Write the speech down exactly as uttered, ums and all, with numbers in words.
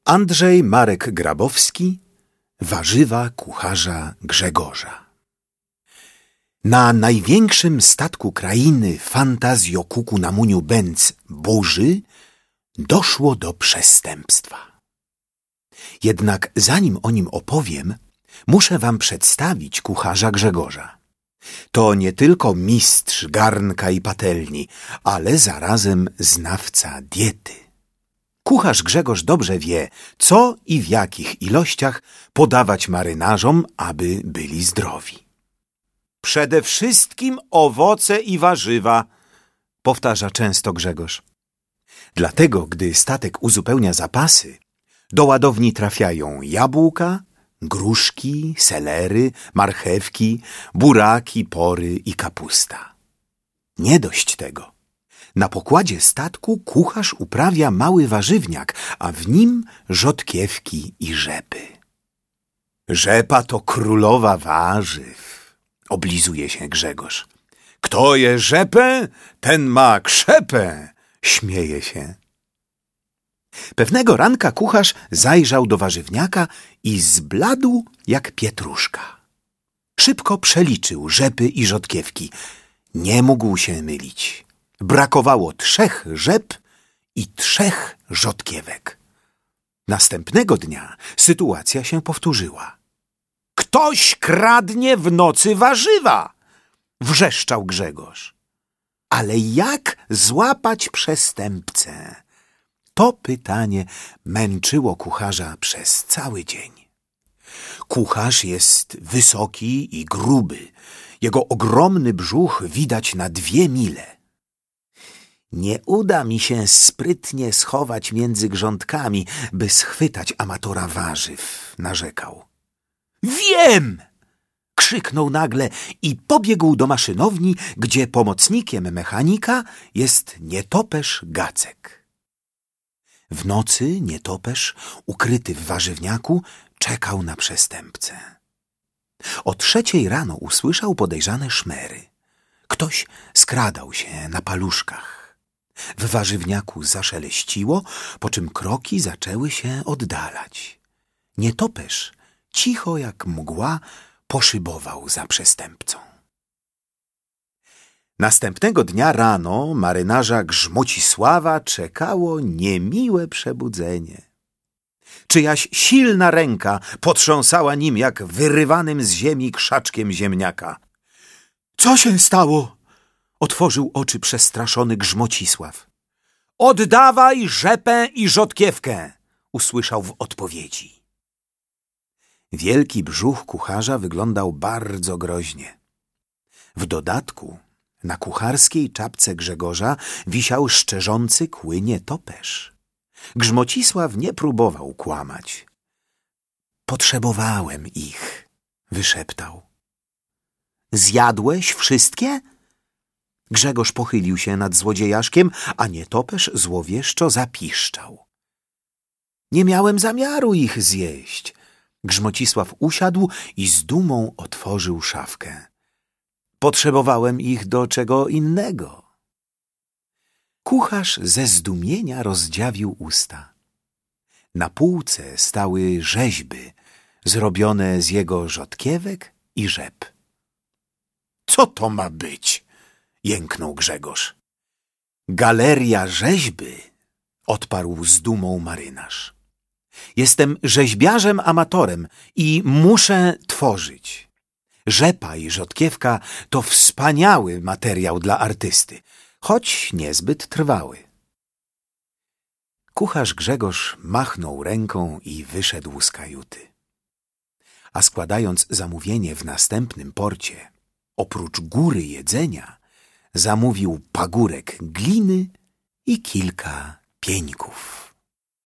Andrzej Marek Grabowski, warzywa kucharza Grzegorza. Na największym statku krainy Fantazjokuku na Muniu Bęc burzy doszło do przestępstwa. Jednak zanim o nim opowiem, muszę wam przedstawić kucharza Grzegorza. To nie tylko mistrz garnka i patelni, ale zarazem znawca diety. Kucharz Grzegorz dobrze wie, co i w jakich ilościach podawać marynarzom, aby byli zdrowi. Przede wszystkim owoce i warzywa, powtarza często Grzegorz. Dlatego, gdy statek uzupełnia zapasy, do ładowni trafiają jabłka, gruszki, selery, marchewki, buraki, pory i kapusta. Nie dość tego. Na pokładzie statku kucharz uprawia mały warzywniak, a w nim rzodkiewki i rzepy. Rzepa to królowa warzyw, oblizuje się Grzegorz. Kto je rzepę, ten ma krzepę, śmieje się. Pewnego ranka kucharz zajrzał do warzywniaka i zbladł jak pietruszka. Szybko przeliczył rzepy i rzodkiewki. Nie mógł się mylić. Brakowało trzech rzep i trzech rzodkiewek. Następnego dnia sytuacja się powtórzyła. Ktoś kradnie w nocy warzywa! Wrzeszczał Grzegorz. Ale jak złapać przestępcę? To pytanie męczyło kucharza przez cały dzień. Kucharz jest wysoki i gruby. Jego ogromny brzuch widać na dwie mile. Nie uda mi się sprytnie schować między grządkami, by schwytać amatora warzyw, narzekał. Wiem! Krzyknął nagle i pobiegł do maszynowni, gdzie pomocnikiem mechanika jest nietoperz Gacek. W nocy nietoperz, ukryty w warzywniaku, czekał na przestępcę. O trzeciej rano usłyszał podejrzane szmery. Ktoś skradał się na paluszkach. W warzywniaku zaszeleściło, po czym kroki zaczęły się oddalać. Nietoperz, cicho jak mgła, poszybował za przestępcą. Następnego dnia rano marynarza Grzmocisława czekało niemiłe przebudzenie. Czyjaś silna ręka potrząsała nim jak wyrywanym z ziemi krzaczkiem ziemniaka. Co się stało? Otworzył oczy przestraszony Grzmocisław. Oddawaj rzepę i rzodkiewkę, usłyszał w odpowiedzi. Wielki brzuch kucharza wyglądał bardzo groźnie. W dodatku na kucharskiej czapce Grzegorza wisiał szczerzący kły nietoperz. Grzmocisław nie próbował kłamać. Potrzebowałem ich, wyszeptał. Zjadłeś wszystkie? Grzegorz pochylił się nad złodziejaszkiem, a nietoperz złowieszczo zapiszczał. Nie miałem zamiaru ich zjeść. Grzmocisław usiadł i z dumą otworzył szafkę. Potrzebowałem ich do czego innego. Kucharz ze zdumienia rozdziawił usta. Na półce stały rzeźby zrobione z jego rzodkiewek i rzep. Co to ma być? Jęknął Grzegorz. Galeria rzeźby, odparł z dumą marynarz. Jestem rzeźbiarzem amatorem i muszę tworzyć. Rzepa i rzodkiewka to wspaniały materiał dla artysty, choć niezbyt trwały. Kucharz Grzegorz machnął ręką i wyszedł z kajuty. A składając zamówienie w następnym porcie, oprócz góry jedzenia, zamówił pagórek gliny i kilka pieńków.